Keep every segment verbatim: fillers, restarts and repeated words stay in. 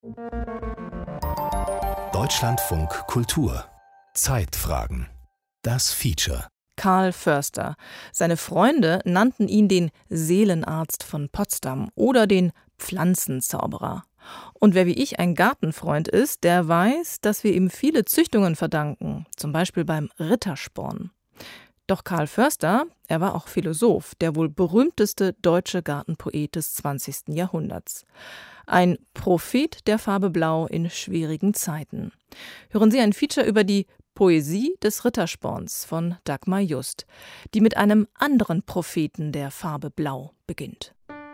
Deutschlandfunk Kultur. Zeitfragen. Das Feature. Karl Förster. Seine Freunde nannten ihn den Seelenarzt von Potsdam oder den Pflanzenzauberer. Und wer wie ich ein Gartenfreund ist, der weiß, dass wir ihm viele Züchtungen verdanken, zum Beispiel beim Rittersporn. Doch Karl Förster, er war auch Philosoph, der wohl berühmteste deutsche Gartenpoet des zwanzigsten Jahrhunderts. Ein Prophet der Farbe Blau in schwierigen Zeiten. Hören Sie ein Feature über die Poesie des Rittersporns von Dagmar Just, die mit einem anderen Propheten der Farbe Blau beginnt.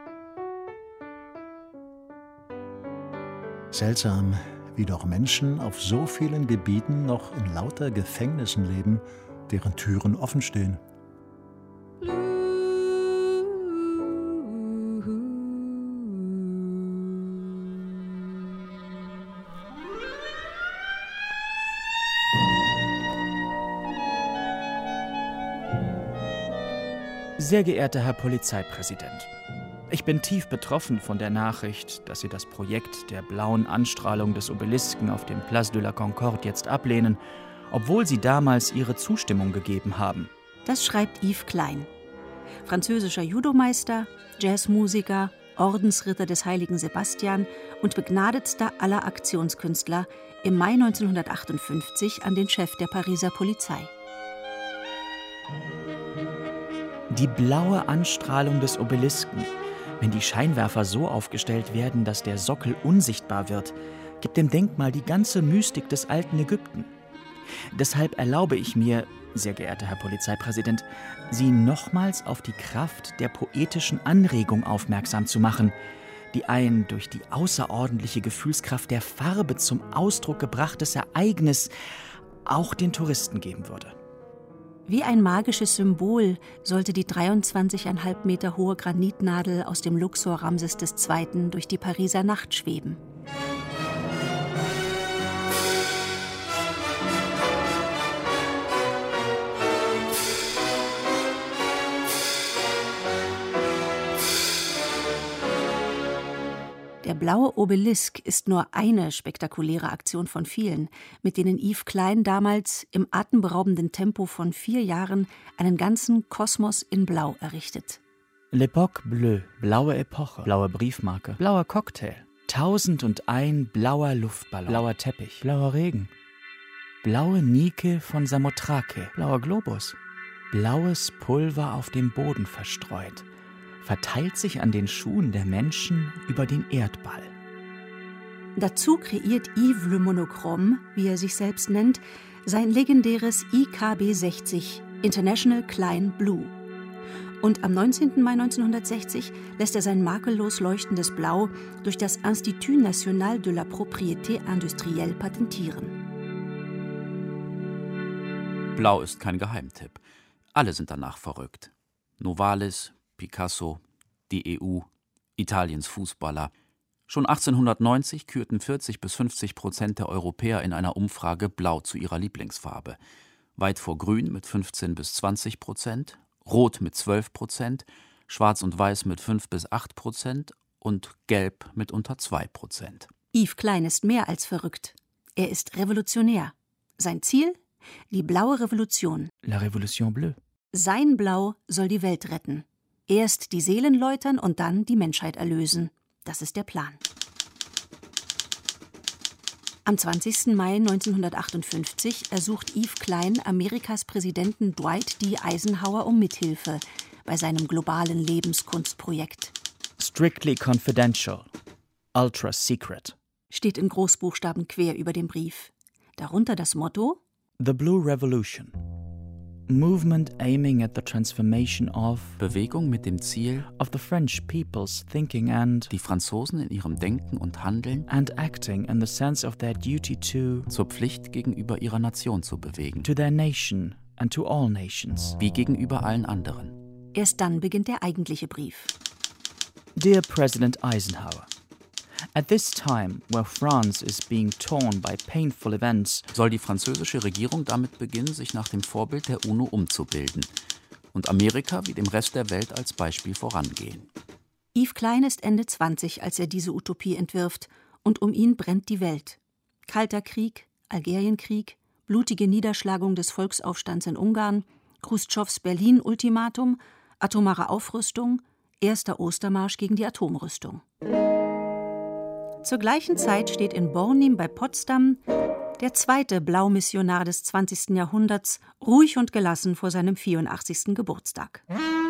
Seltsam, wie doch Menschen auf so vielen Gebieten noch in lauter Gefängnissen leben, deren Türen offen stehen. Sehr geehrter Herr Polizeipräsident, ich bin tief betroffen von der Nachricht, dass Sie das Projekt der blauen Anstrahlung des Obelisken auf dem Place de la Concorde jetzt ablehnen, obwohl Sie damals Ihre Zustimmung gegeben haben. Das schreibt Yves Klein. Französischer Judomeister, Jazzmusiker, Ordensritter des Heiligen Sebastian und begnadetster aller Aktionskünstler, im Mai neunzehnhundertachtundfünfzig an den Chef der Pariser Polizei. Die blaue Anstrahlung des Obelisken. Wenn die Scheinwerfer so aufgestellt werden, dass der Sockel unsichtbar wird, gibt dem Denkmal die ganze Mystik des alten Ägypten. Deshalb erlaube ich mir, sehr geehrter Herr Polizeipräsident, Sie nochmals auf die Kraft der poetischen Anregung aufmerksam zu machen, die ein durch die außerordentliche Gefühlskraft der Farbe zum Ausdruck gebrachtes Ereignis auch den Touristen geben würde. Wie ein magisches Symbol sollte die dreiundzwanzig Komma fünf Meter hohe Granitnadel aus dem Luxor Ramses der Zweite durch die Pariser Nacht schweben. Der blaue Obelisk ist nur eine spektakuläre Aktion von vielen, mit denen Yves Klein damals im atemberaubenden Tempo von vier Jahren einen ganzen Kosmos in Blau errichtet. L'époque bleue, blaue Epoche, blaue Briefmarke, blauer Cocktail, tausend und ein blauer Luftballon, blauer Teppich, blauer Regen, blaue Nike von Samothrake, blauer Globus, blaues Pulver auf dem Boden verstreut, verteilt sich an den Schuhen der Menschen über den Erdball. Dazu kreiert Yves Le Monochrome, wie er sich selbst nennt, sein legendäres I K B sechzig, International Klein Blue. Und am neunzehnten Mai neunzehnhundertsechzig lässt er sein makellos leuchtendes Blau durch das Institut National de la Propriété Industrielle patentieren. Blau ist kein Geheimtipp. Alle sind danach verrückt. Novalis, Picasso, die E U, Italiens Fußballer. Schon achtzehnhundertneunzig kürten vierzig bis fünfzig Prozent der Europäer in einer Umfrage Blau zu ihrer Lieblingsfarbe. Weit vor Grün mit fünfzehn bis zwanzig Prozent, Rot mit zwölf Prozent, Schwarz und Weiß mit fünf bis acht Prozent und Gelb mit unter zwei Prozent. Yves Klein ist mehr als verrückt. Er ist revolutionär. Sein Ziel? Die blaue Revolution. La Révolution bleue. Sein Blau soll die Welt retten. Erst die Seelen läutern und dann die Menschheit erlösen. Das ist der Plan. Am zwanzigsten Mai neunzehnhundertachtundfünfzig ersucht Yves Klein Amerikas Präsidenten Dwight D. Eisenhower um Mithilfe bei seinem globalen Lebenskunstprojekt. Strictly confidential, ultra secret, steht in Großbuchstaben quer über dem Brief. Darunter das Motto: The Blue Revolution. Movement aiming at the transformation of Bewegung mit dem Ziel, of the French people's thinking and die Franzosen in ihrem Denken und Handeln and acting in the sense of their duty to zur Pflicht gegenüber ihrer Nation zu bewegen, to their nation and to all nations, wie gegenüber allen anderen. Erst dann beginnt der eigentliche Brief. Dear President Eisenhower, at this time where France is being torn by painful events, soll die französische Regierung damit beginnen, sich nach dem Vorbild der UNO umzubilden und Amerika wie dem Rest der Welt als Beispiel vorangehen. Yves Klein ist Ende zwanzig, als er diese Utopie entwirft und um ihn brennt die Welt. Kalter Krieg, Algerienkrieg, blutige Niederschlagung des Volksaufstands in Ungarn, Chruschtschows Berlin-Ultimatum, atomare Aufrüstung, erster Ostermarsch gegen die Atomrüstung. Zur gleichen Zeit steht in Bornim bei Potsdam der zweite Blaumissionar des zwanzigsten Jahrhunderts, ruhig und gelassen vor seinem vierundachtzigsten Geburtstag.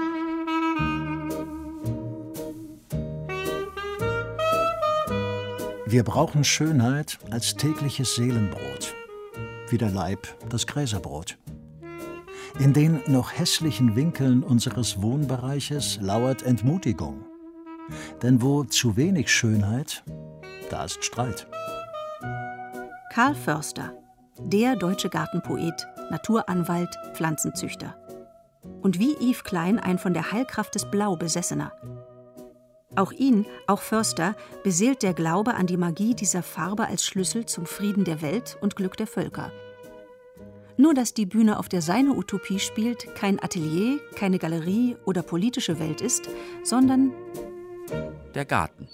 Wir brauchen Schönheit als tägliches Seelenbrot, wie der Leib das Gräserbrot. In den noch hässlichen Winkeln unseres Wohnbereiches lauert Entmutigung. Denn wo zu wenig Schönheit, da ist Streit. Karl Förster, der deutsche Gartenpoet, Naturanwalt, Pflanzenzüchter. Und wie Yves Klein ein von der Heilkraft des Blau Besessener. Auch ihn, auch Förster, beseelt der Glaube an die Magie dieser Farbe als Schlüssel zum Frieden der Welt und Glück der Völker. Nur dass die Bühne, auf der seine Utopie spielt, kein Atelier, keine Galerie oder politische Welt ist, sondern der Garten.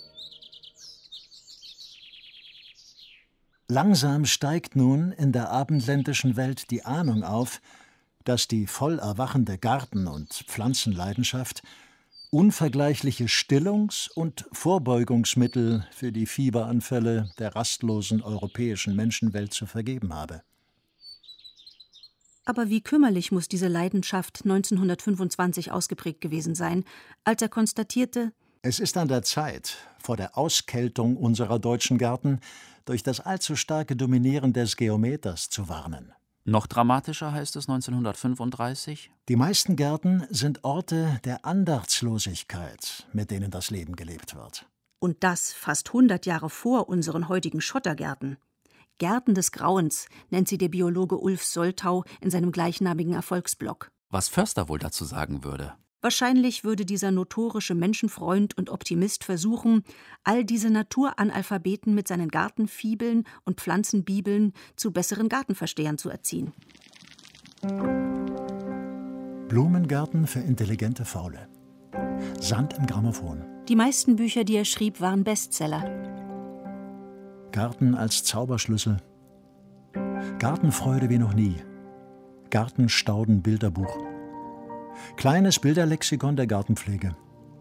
Langsam steigt nun in der abendländischen Welt die Ahnung auf, dass die voll erwachende Garten- und Pflanzenleidenschaft unvergleichliche Stillungs- und Vorbeugungsmittel für die Fieberanfälle der rastlosen europäischen Menschenwelt zu vergeben habe. Aber wie kümmerlich muss diese Leidenschaft neunzehnhundertfünfundzwanzig ausgeprägt gewesen sein, als er konstatierte: Es ist an der Zeit, vor der Auskältung unserer deutschen Gärten durch das allzu starke Dominieren des Geometers zu warnen. Noch dramatischer heißt es neunzehnhundertfünfunddreißig: Die meisten Gärten sind Orte der Andachtslosigkeit, mit denen das Leben gelebt wird. Und das fast hundert Jahre vor unseren heutigen Schottergärten. Gärten des Grauens nennt sie der Biologe Ulf Soltau in seinem gleichnamigen Erfolgsblog. Was Förster wohl dazu sagen würde? Wahrscheinlich würde dieser notorische Menschenfreund und Optimist versuchen, all diese Naturanalphabeten mit seinen Gartenfibeln und Pflanzenbibeln zu besseren Gartenverstehern zu erziehen. Blumengärten für intelligente Faule. Sand im Grammophon. Die meisten Bücher, die er schrieb, waren Bestseller. Garten als Zauberschlüssel. Gartenfreude wie noch nie. Gartenstauden-Bilderbuch. Kleines Bilderlexikon der Gartenpflege.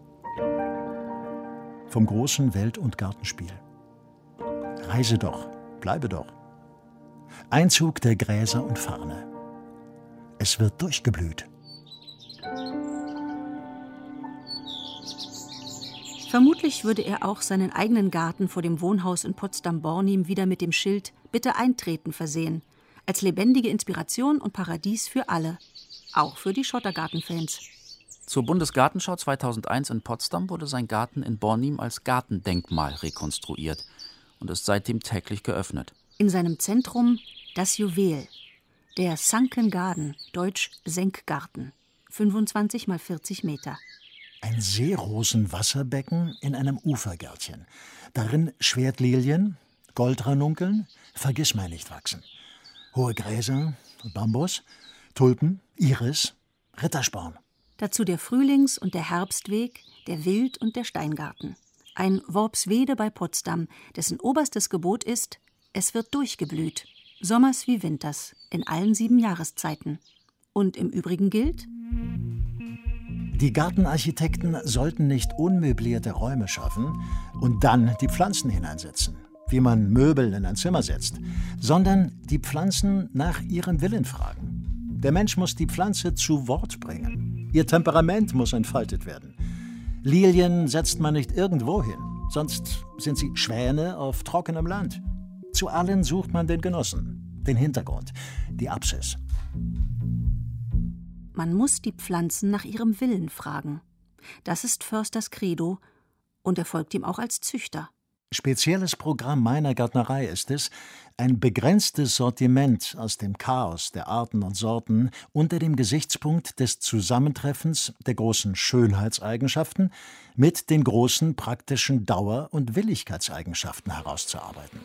Vom großen Welt- und Gartenspiel. Reise doch, bleibe doch. Einzug der Gräser und Farne. Es wird durchgeblüht. Vermutlich würde er auch seinen eigenen Garten vor dem Wohnhaus in Potsdam-Bornim wieder mit dem Schild »Bitte eintreten« versehen, als lebendige Inspiration und Paradies für alle, auch für die Schottergartenfans. Zur Bundesgartenschau zweitausendeins in Potsdam wurde sein Garten in Bornim als Gartendenkmal rekonstruiert und ist seitdem täglich geöffnet. In seinem Zentrum das Juwel, der Sunken Garden, deutsch Senkgarten, fünfundzwanzig mal vierzig Meter. Ein Seerosenwasserbecken in einem Ufergärtchen. Darin Schwertlilien, Goldranunkeln, Vergissmeinnicht wachsen. Hohe Gräser, Bambus, Tulpen, Iris, Rittersporn. Dazu der Frühlings- und der Herbstweg, der Wild- und der Steingarten. Ein Worpswede bei Potsdam, dessen oberstes Gebot ist: Es wird durchgeblüht. Sommers wie Winters, in allen sieben Jahreszeiten. Und im Übrigen gilt: Die Gartenarchitekten sollten nicht unmöblierte Räume schaffen und dann die Pflanzen hineinsetzen, wie man Möbel in ein Zimmer setzt, sondern die Pflanzen nach ihrem Willen fragen. Der Mensch muss die Pflanze zu Wort bringen. Ihr Temperament muss entfaltet werden. Lilien setzt man nicht irgendwo hin, sonst sind sie Schwäne auf trockenem Land. Zu allen sucht man den Genossen, den Hintergrund, die Apsis. Man muss die Pflanzen nach ihrem Willen fragen. Das ist Försters Credo und er folgt ihm auch als Züchter. Spezielles Programm meiner Gärtnerei ist es, ein begrenztes Sortiment aus dem Chaos der Arten und Sorten unter dem Gesichtspunkt des Zusammentreffens der großen Schönheitseigenschaften mit den großen praktischen Dauer- und Willigkeitseigenschaften herauszuarbeiten.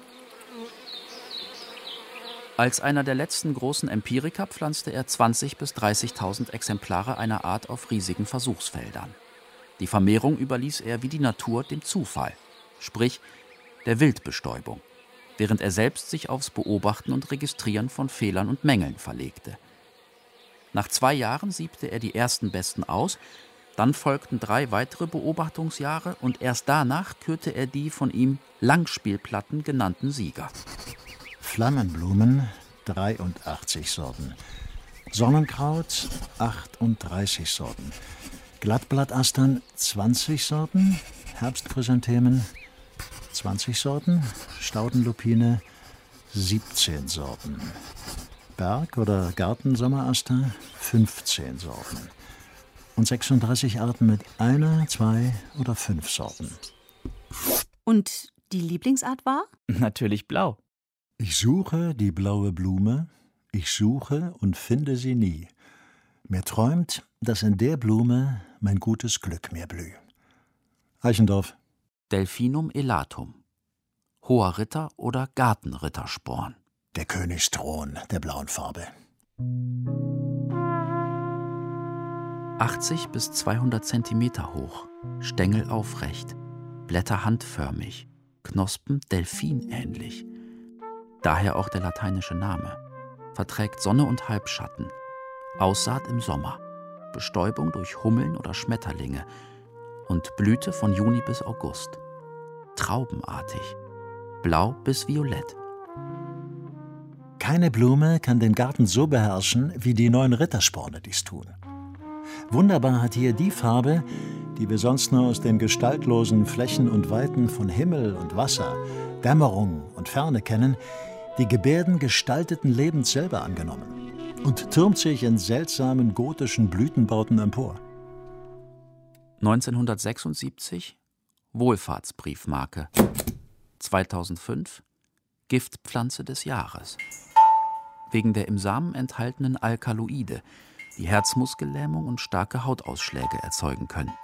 Als einer der letzten großen Empiriker pflanzte er zwanzigtausend bis dreißigtausend Exemplare einer Art auf riesigen Versuchsfeldern. Die Vermehrung überließ er wie die Natur dem Zufall. Sprich, der Wildbestäubung, während er selbst sich aufs Beobachten und Registrieren von Fehlern und Mängeln verlegte. Nach zwei Jahren siebte er die ersten Besten aus, dann folgten drei weitere Beobachtungsjahre und erst danach kürte er die von ihm Langspielplatten genannten Sieger. Flammenblumen dreiundachtzig Sorten, Sonnenkraut achtunddreißig Sorten, Glattblattastern zwanzig Sorten, Herbstchrysanthemen zwanzig Sorten, Staudenlupine siebzehn Sorten, Berg- oder Gartensommeraster fünfzehn Sorten und sechsunddreißig Arten mit einer, zwei oder fünf Sorten. Und die Lieblingsart war? Natürlich blau. Ich suche die blaue Blume, ich suche und finde sie nie. Mir träumt, dass in der Blume mein gutes Glück mir blühe. Eichendorff. Delphinum elatum, hoher Ritter oder Gartenrittersporn. Der Königsthron der blauen Farbe. achtzig bis zweihundert Zentimeter hoch, Stängel aufrecht, Blätter handförmig, Knospen delfinähnlich. Daher auch der lateinische Name. Verträgt Sonne und Halbschatten. Aussaat im Sommer. Bestäubung durch Hummeln oder Schmetterlinge. Und Blüte von Juni bis August. Traubenartig. Blau bis violett. Keine Blume kann den Garten so beherrschen, wie die neuen Rittersporne dies tun. Wunderbar hat hier die Farbe, die wir sonst nur aus den gestaltlosen Flächen und Weiten von Himmel und Wasser, Dämmerung und Ferne kennen, die Gebärden gestalteten Lebens selber angenommen und türmt sich in seltsamen gotischen Blütenbauten empor. neunzehnhundertsechsundsiebzig Wohlfahrtsbriefmarke. zweitausendfünf Giftpflanze des Jahres. Wegen der im Samen enthaltenen Alkaloide, die Herzmuskellähmung und starke Hautausschläge erzeugen können.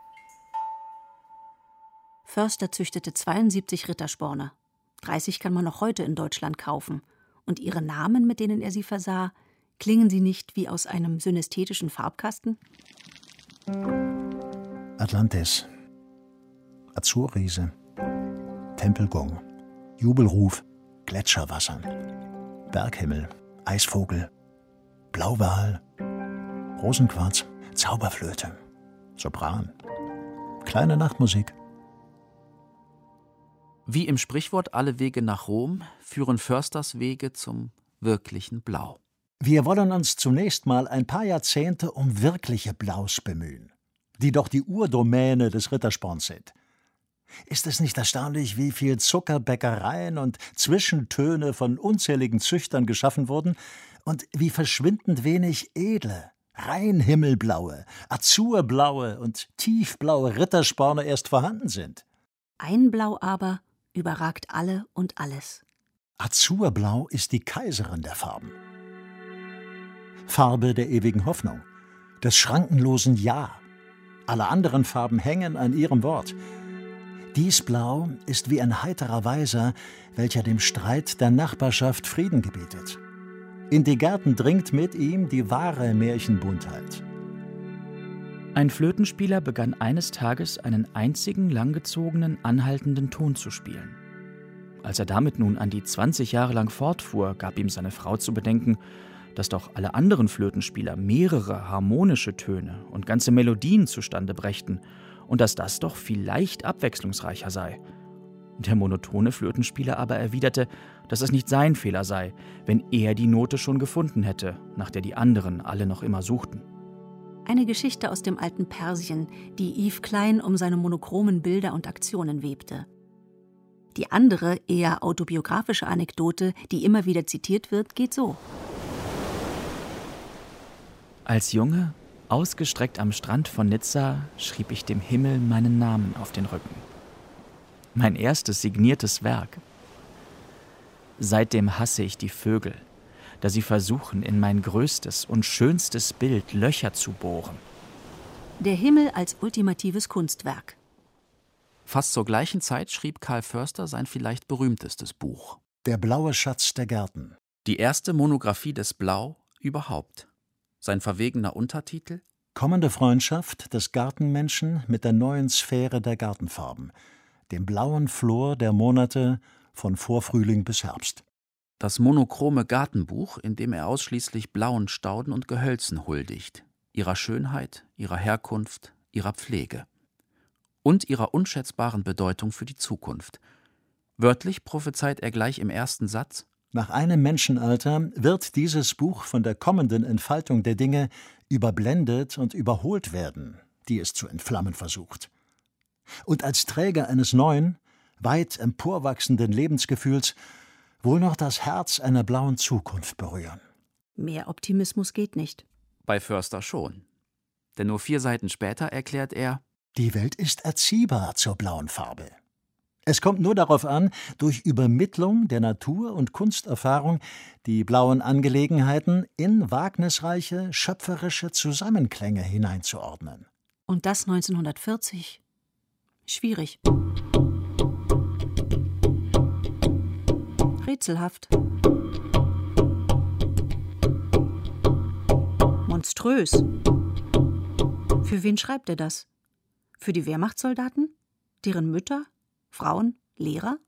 Förster züchtete zweiundsiebzig Rittersporne. dreißig kann man noch heute in Deutschland kaufen. Und ihre Namen, mit denen er sie versah, klingen sie nicht wie aus einem synästhetischen Farbkasten? Atlantis, Azurriese, Tempelgung, Jubelruf, Gletscherwassern, Berghimmel, Eisvogel, Blauwal, Rosenquarz, Zauberflöte, Sopran, kleine Nachtmusik. Wie im Sprichwort alle Wege nach Rom führen Försters Wege zum wirklichen Blau. Wir wollen uns zunächst mal ein paar Jahrzehnte um wirkliche Blaus bemühen, die doch die Urdomäne des Rittersporns sind. Ist es nicht erstaunlich, wie viel Zuckerbäckereien und Zwischentöne von unzähligen Züchtern geschaffen wurden und wie verschwindend wenig edle, rein himmelblaue, azurblaue und tiefblaue Rittersporne erst vorhanden sind? Ein Blau aber überragt alle und alles. Azurblau ist die Kaiserin der Farben. Farbe der ewigen Hoffnung, des schrankenlosen Ja. Alle anderen Farben hängen an ihrem Wort. Dies Blau ist wie ein heiterer Weiser, welcher dem Streit der Nachbarschaft Frieden gebietet. In die Gärten dringt mit ihm die wahre Märchenbuntheit. Ein Flötenspieler begann eines Tages einen einzigen langgezogenen, anhaltenden Ton zu spielen. Als er damit nun an die zwanzig Jahre lang fortfuhr, gab ihm seine Frau zu bedenken, dass doch alle anderen Flötenspieler mehrere harmonische Töne und ganze Melodien zustande brächten und dass das doch vielleicht abwechslungsreicher sei. Der monotone Flötenspieler aber erwiderte, dass es nicht sein Fehler sei, wenn er die Note schon gefunden hätte, nach der die anderen alle noch immer suchten. Eine Geschichte aus dem alten Persien, die Yves Klein um seine monochromen Bilder und Aktionen webte. Die andere, eher autobiografische Anekdote, die immer wieder zitiert wird, geht so. Als Junge, ausgestreckt am Strand von Nizza, schrieb ich dem Himmel meinen Namen auf den Rücken. Mein erstes signiertes Werk. Seitdem hasse ich die Vögel, da sie versuchen, in mein größtes und schönstes Bild Löcher zu bohren. Der Himmel als ultimatives Kunstwerk. Fast zur gleichen Zeit schrieb Karl Förster sein vielleicht berühmtestes Buch. Der blaue Schatz der Gärten. Die erste Monographie des Blau überhaupt. Sein verwegener Untertitel: Kommende Freundschaft des Gartenmenschen mit der neuen Sphäre der Gartenfarben. dem blauen Flor der Monate von Vorfrühling bis Herbst. Das monochrome Gartenbuch, in dem er ausschließlich blauen Stauden und Gehölzen huldigt, ihrer Schönheit, ihrer Herkunft, ihrer Pflege und ihrer unschätzbaren Bedeutung für die Zukunft. Wörtlich prophezeit er gleich im ersten Satz: Nach einem Menschenalter wird dieses Buch von der kommenden Entfaltung der Dinge überblendet und überholt werden, die es zu entflammen versucht. Und als Träger eines neuen, weit emporwachsenden Lebensgefühls wohl noch das Herz einer blauen Zukunft berühren. Mehr Optimismus geht nicht. Bei Förster schon. Denn nur vier Seiten später erklärt er: Die Welt ist erziehbar zur blauen Farbe. Es kommt nur darauf an, durch Übermittlung der Natur- und Kunsterfahrung die blauen Angelegenheiten in wagnisreiche, schöpferische Zusammenklänge hineinzuordnen. Und das neunzehnhundertvierzig? Schwierig. Rätselhaft. Monströs. Für wen schreibt er das? Für die Wehrmachtssoldaten? Deren Mütter? Frauen? Lehrer?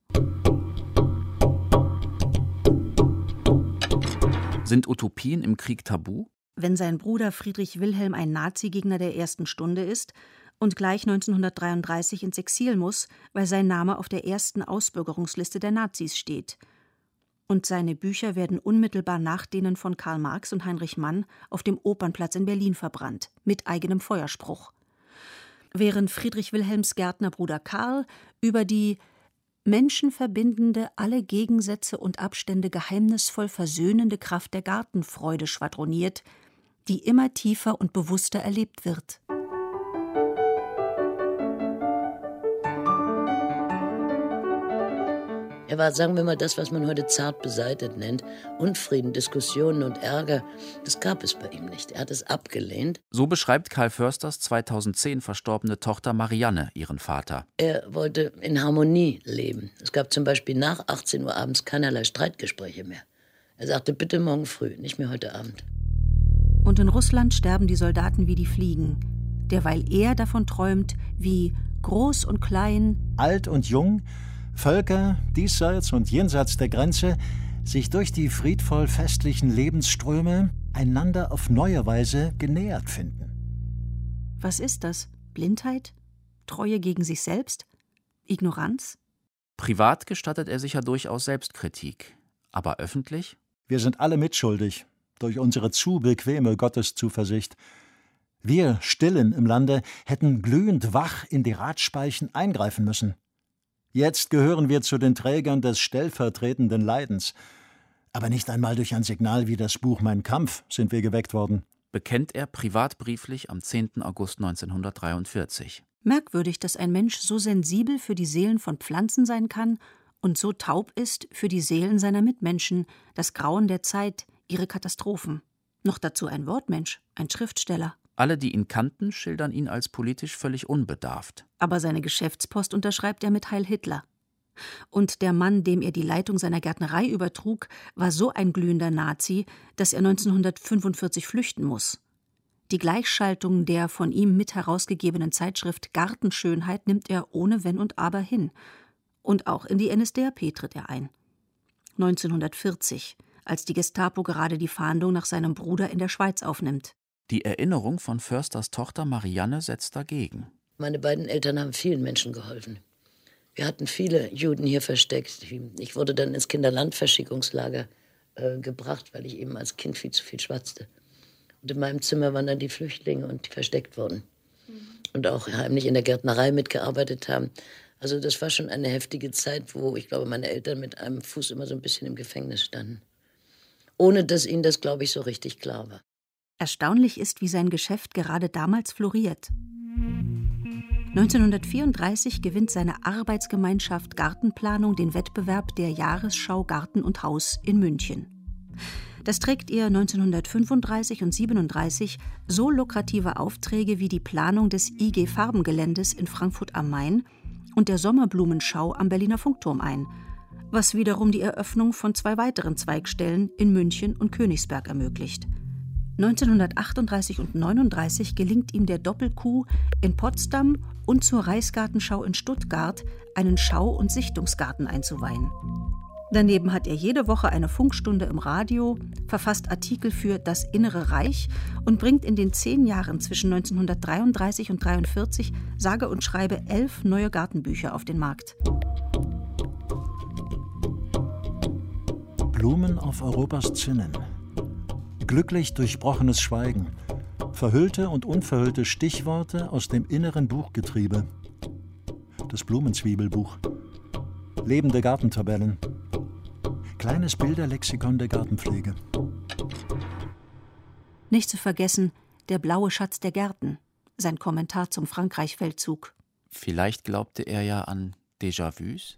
Sind Utopien im Krieg tabu? Wenn sein Bruder Friedrich Wilhelm ein Nazi-Gegner der ersten Stunde ist und gleich neunzehnhundertdreiunddreißig ins Exil muss, weil sein Name auf der ersten Ausbürgerungsliste der Nazis steht. Und seine Bücher werden unmittelbar nach denen von Karl Marx und Heinrich Mann auf dem Opernplatz in Berlin verbrannt, mit eigenem Feuerspruch. Während Friedrich Wilhelms Gärtnerbruder Karl über die menschenverbindende, alle Gegensätze und Abstände geheimnisvoll versöhnende Kraft der Gartenfreude schwadroniert, die immer tiefer und bewusster erlebt wird. Er war, sagen wir mal, das, was man heute zart beseitet nennt. Unfrieden, Diskussionen und Ärger, das gab es bei ihm nicht. Er hat es abgelehnt. So beschreibt Karl Försters zweitausendzehn verstorbene Tochter Marianne ihren Vater. Er wollte in Harmonie leben. Es gab zum Beispiel nach achtzehn Uhr abends keinerlei Streitgespräche mehr. Er sagte, bitte morgen früh, nicht mehr heute Abend. Und in Russland sterben die Soldaten wie die Fliegen, derweil er davon träumt, wie groß und klein, alt und jung, Völker diesseits und jenseits der Grenze sich durch die friedvoll festlichen Lebensströme einander auf neue Weise genähert finden. Was ist das? Blindheit? Treue gegen sich selbst? Ignoranz? Privat gestattet er sich ja durchaus Selbstkritik. Aber öffentlich? Wir sind alle mitschuldig durch unsere zu bequeme Gotteszuversicht. Wir Stillen im Lande hätten glühend wach in die Ratspeichen eingreifen müssen. Jetzt gehören wir zu den Trägern des stellvertretenden Leidens. Aber nicht einmal durch ein Signal wie das Buch Mein Kampf sind wir geweckt worden. Bekennt er privatbrieflich am zehnten August neunzehnhundertdreiundvierzig. Merkwürdig, dass ein Mensch so sensibel für die Seelen von Pflanzen sein kann und so taub ist für die Seelen seiner Mitmenschen, das Grauen der Zeit, ihre Katastrophen. Noch dazu ein Wortmensch, ein Schriftsteller. Alle, die ihn kannten, schildern ihn als politisch völlig unbedarft. Aber seine Geschäftspost unterschreibt er mit Heil Hitler. Und der Mann, dem er die Leitung seiner Gärtnerei übertrug, war so ein glühender Nazi, dass er neunzehnhundertfünfundvierzig flüchten muss. Die Gleichschaltung der von ihm mit herausgegebenen Zeitschrift Gartenschönheit nimmt er ohne Wenn und Aber hin. Und auch in die N S D A P tritt er ein. neunzehnhundertvierzig, als die Gestapo gerade die Fahndung nach seinem Bruder in der Schweiz aufnimmt. Die Erinnerung von Försters Tochter Marianne setzt dagegen. Meine beiden Eltern haben vielen Menschen geholfen. Wir hatten viele Juden hier versteckt. Ich wurde dann ins Kinderlandverschickungslager äh, gebracht, weil ich eben als Kind viel zu viel schwatzte. Und in meinem Zimmer waren dann die Flüchtlinge und die versteckt wurden. Mhm. Und auch heimlich in der Gärtnerei mitgearbeitet haben. Also das war schon eine heftige Zeit, wo ich glaube, meine Eltern mit einem Fuß immer so ein bisschen im Gefängnis standen. Ohne dass ihnen das, glaube ich, so richtig klar war. Erstaunlich ist, wie sein Geschäft gerade damals floriert. neunzehnhundertvierunddreißig gewinnt seine Arbeitsgemeinschaft Gartenplanung den Wettbewerb der Jahresschau Garten und Haus in München. Das trägt ihr neunzehnhundertfünfunddreißig und siebenunddreißig so lukrative Aufträge wie die Planung des I G Farbengeländes in Frankfurt am Main und der Sommerblumenschau am Berliner Funkturm ein, was wiederum die Eröffnung von zwei weiteren Zweigstellen in München und Königsberg ermöglicht. neunzehnhundertachtunddreißig und neununddreißig gelingt ihm der Doppelcoup, in Potsdam und zur Reichsgartenschau in Stuttgart einen Schau- und Sichtungsgarten einzuweihen. Daneben hat er jede Woche eine Funkstunde im Radio, verfasst Artikel für Das Innere Reich und bringt in den zehn Jahren zwischen neunzehnhundertdreiunddreißig und dreiundvierzig sage und schreibe elf neue Gartenbücher auf den Markt. Blumen auf Europas Zinnen. Glücklich durchbrochenes Schweigen. Verhüllte und unverhüllte Stichworte aus dem inneren Buchgetriebe. Das Blumenzwiebelbuch. Lebende Gartentabellen. Kleines Bilderlexikon der Gartenpflege. Nicht zu vergessen, der blaue Schatz der Gärten, sein Kommentar zum Frankreich-Feldzug. Vielleicht glaubte er ja an Déjà-vus?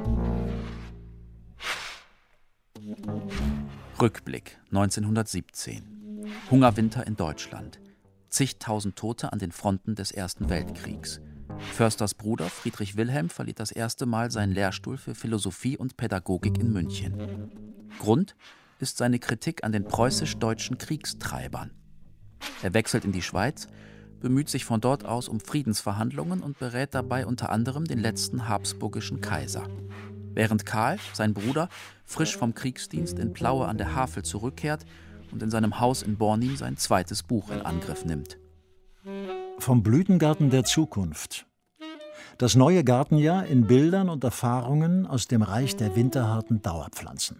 Rückblick neunzehnhundertsiebzehn. Hungerwinter in Deutschland. Zigtausend Tote an den Fronten des Ersten Weltkriegs. Försters Bruder Friedrich Wilhelm verliert das erste Mal seinen Lehrstuhl für Philosophie und Pädagogik in München. Grund ist seine Kritik an den preußisch-deutschen Kriegstreibern. Er wechselt in die Schweiz, bemüht sich von dort aus um Friedensverhandlungen und berät dabei unter anderem den letzten habsburgischen Kaiser. Während Karl, sein Bruder, frisch vom Kriegsdienst in Plaue an der Havel zurückkehrt und in seinem Haus in Bornim sein zweites Buch in Angriff nimmt. Vom Blütengarten der Zukunft. Das neue Gartenjahr in Bildern und Erfahrungen aus dem Reich der winterharten Dauerpflanzen.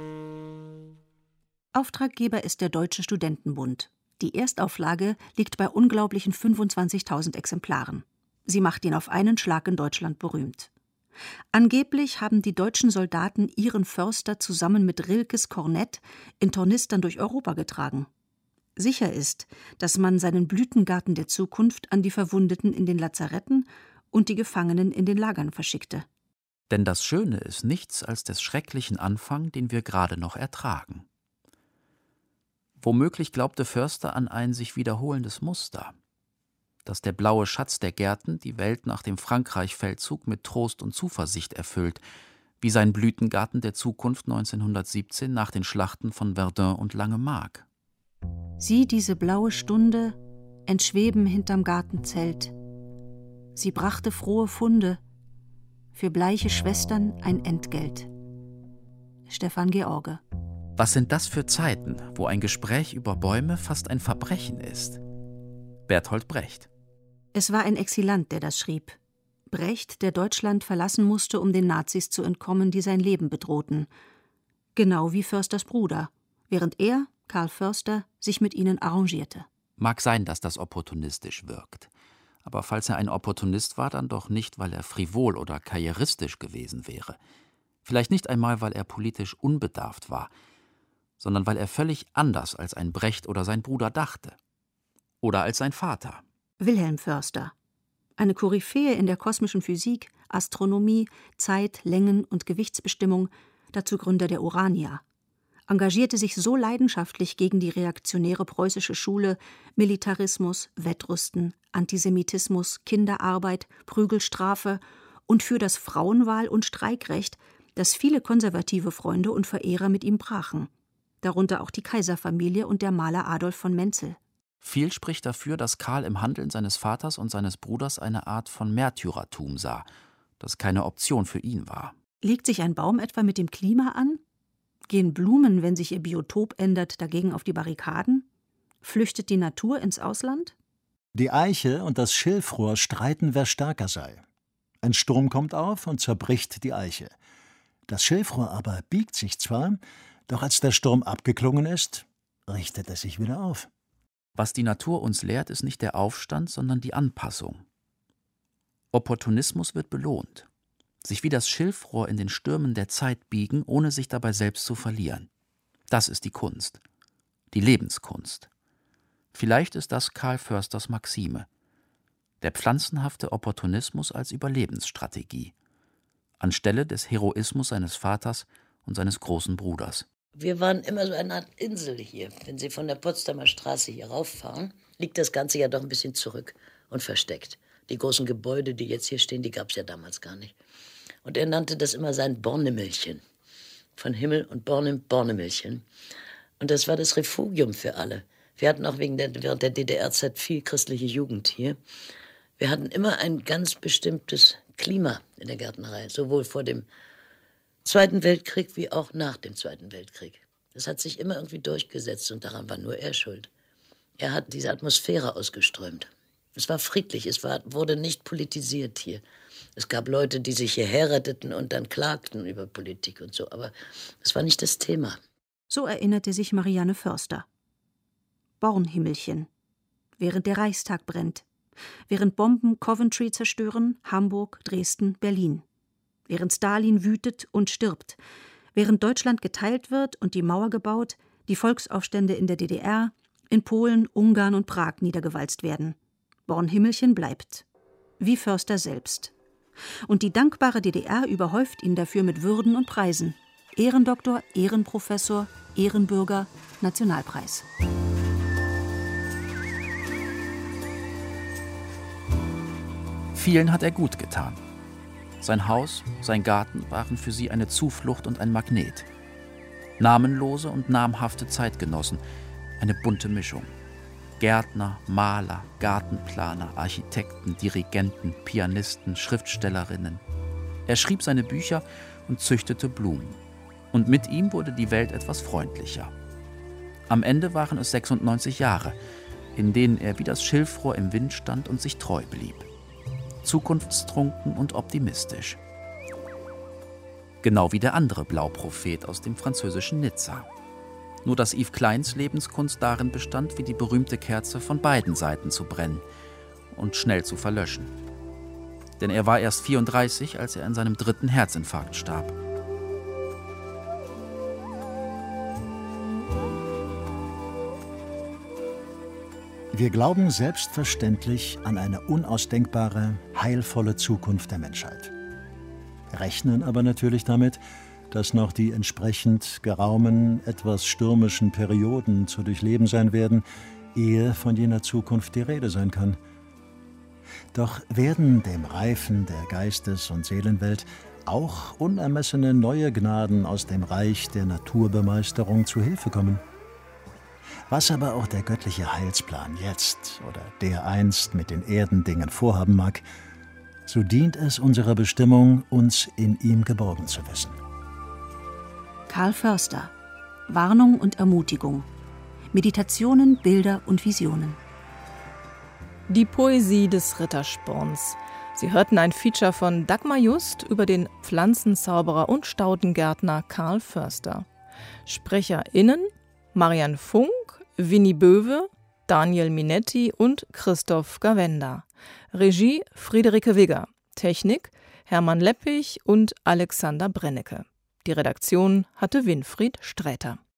Auftraggeber ist der Deutsche Studentenbund. Die Erstauflage liegt bei unglaublichen fünfundzwanzigtausend Exemplaren. Sie macht ihn auf einen Schlag in Deutschland berühmt. Angeblich haben die deutschen Soldaten ihren Förster zusammen mit Rilkes Kornett in Tornistern durch Europa getragen. Sicher ist, dass man seinen Blütengarten der Zukunft an die Verwundeten in den Lazaretten und die Gefangenen in den Lagern verschickte. Denn das Schöne ist nichts als des schrecklichen Anfang, den wir gerade noch ertragen. Womöglich glaubte Förster an ein sich wiederholendes Muster, dass der blaue Schatz der Gärten die Welt nach dem Frankreich-Feldzug mit Trost und Zuversicht erfüllt, wie sein Blütengarten der Zukunft neunzehnhundertsiebzehn nach den Schlachten von Verdun und Langemark. Sieh diese blaue Stunde entschweben hinterm Gartenzelt. Sie brachte frohe Funde, für bleiche Schwestern ein Entgelt. Stefan George. Was sind das für Zeiten, wo ein Gespräch über Bäume fast ein Verbrechen ist? Bertolt Brecht. Es war ein Exilant, der das schrieb. Brecht, der Deutschland verlassen musste, um den Nazis zu entkommen, die sein Leben bedrohten. Genau wie Försters Bruder, während er, Karl Förster, sich mit ihnen arrangierte. Mag sein, dass das opportunistisch wirkt. Aber falls er ein Opportunist war, dann doch nicht, weil er frivol oder karrieristisch gewesen wäre. Vielleicht nicht einmal, weil er politisch unbedarft war, sondern weil er völlig anders als ein Brecht oder sein Bruder dachte. Oder als sein Vater. Wilhelm Förster. Eine Koryphäe in der kosmischen Physik, Astronomie, Zeit-, Längen- und Gewichtsbestimmung, dazu Gründer der Urania. Engagierte sich so leidenschaftlich gegen die reaktionäre preußische Schule, Militarismus, Wettrüsten, Antisemitismus, Kinderarbeit, Prügelstrafe und für das Frauenwahl- und Streikrecht, dass viele konservative Freunde und Verehrer mit ihm brachen. Darunter auch die Kaiserfamilie und der Maler Adolf von Menzel. Viel spricht dafür, dass Karl im Handeln seines Vaters und seines Bruders eine Art von Märtyrertum sah, das keine Option für ihn war. Legt sich ein Baum etwa mit dem Klima an? Gehen Blumen, wenn sich ihr Biotop ändert, dagegen auf die Barrikaden? Flüchtet die Natur ins Ausland? Die Eiche und das Schilfrohr streiten, wer stärker sei. Ein Sturm kommt auf und zerbricht die Eiche. Das Schilfrohr aber biegt sich zwar, doch als der Sturm abgeklungen ist, richtet es sich wieder auf. Was die Natur uns lehrt, ist nicht der Aufstand, sondern die Anpassung. Opportunismus wird belohnt. Sich wie das Schilfrohr in den Stürmen der Zeit biegen, ohne sich dabei selbst zu verlieren. Das ist die Kunst. Die Lebenskunst. Vielleicht ist das Karl Försters Maxime. Der pflanzenhafte Opportunismus als Überlebensstrategie. Anstelle des Heroismus seines Vaters und seines großen Bruders. Wir waren immer so eine Art Insel hier. Wenn Sie von der Potsdamer Straße hier rauffahren, liegt das Ganze ja doch ein bisschen zurück und versteckt. Die großen Gebäude, die jetzt hier stehen, die gab es ja damals gar nicht. Und er nannte das immer sein Bornemelchen. Von Himmel und Bornem, Bornemelchen. Und das war das Refugium für alle. Wir hatten auch wegen der, während der D D R-Zeit viel christliche Jugend hier. Wir hatten immer ein ganz bestimmtes Klima in der Gärtnerei, sowohl vor dem Zweiten Weltkrieg wie auch nach dem Zweiten Weltkrieg. Das hat sich immer irgendwie durchgesetzt und daran war nur er schuld. Er hat diese Atmosphäre ausgeströmt. Es war friedlich, es war, wurde nicht politisiert hier. Es gab Leute, die sich hierher retteten und dann klagten über Politik und so, aber es war nicht das Thema. So erinnerte sich Marianne Förster. Bornhimmelchen. Während der Reichstag brennt. Während Bomben Coventry zerstören, Hamburg, Dresden, Berlin. Während Stalin wütet und stirbt. Während Deutschland geteilt wird und die Mauer gebaut, die Volksaufstände in der D D R, in Polen, Ungarn und Prag niedergewalzt werden. Bornhimmelchen bleibt. Wie Förster selbst. Und die dankbare D D R überhäuft ihn dafür mit Würden und Preisen. Ehrendoktor, Ehrenprofessor, Ehrenbürger, Nationalpreis. Vielen hat er gut getan. Sein Haus, sein Garten waren für sie eine Zuflucht und ein Magnet. Namenlose und namhafte Zeitgenossen, eine bunte Mischung. Gärtner, Maler, Gartenplaner, Architekten, Dirigenten, Pianisten, Schriftstellerinnen. Er schrieb seine Bücher und züchtete Blumen. Und mit ihm wurde die Welt etwas freundlicher. Am Ende waren es sechsundneunzig Jahre, in denen er wie das Schilfrohr im Wind stand und sich treu blieb. Zukunftstrunken und optimistisch. Genau wie der andere Blauprophet aus dem französischen Nizza. Nur dass Yves Kleins Lebenskunst darin bestand, wie die berühmte Kerze von beiden Seiten zu brennen und schnell zu verlöschen. Denn er war erst vierunddreißig, als er an seinem dritten Herzinfarkt starb. Wir glauben selbstverständlich an eine unausdenkbare, heilvolle Zukunft der Menschheit. Rechnen aber natürlich damit, dass noch die entsprechend geraumen, etwas stürmischen Perioden zu durchleben sein werden, ehe von jener Zukunft die Rede sein kann. Doch werden dem Reifen der Geistes- und Seelenwelt auch unermessene neue Gnaden aus dem Reich der Naturbemeisterung zu Hilfe kommen. Was aber auch der göttliche Heilsplan jetzt oder dereinst mit den Erdendingen vorhaben mag, so dient es unserer Bestimmung, uns in ihm geborgen zu wissen. Karl Förster. Warnung und Ermutigung. Meditationen, Bilder und Visionen. Die Poesie des Rittersporns. Sie hörten ein Feature von Dagmar Just über den Pflanzenzauberer und Staudengärtner Karl Förster. SprecherInnen Marianne Funk, Winnie Böwe, Daniel Minetti und Christoph Gawenda. Regie Friederike Wigger. Technik Hermann Leppich und Alexander Brennecke. Die Redaktion hatte Winfried Sträter.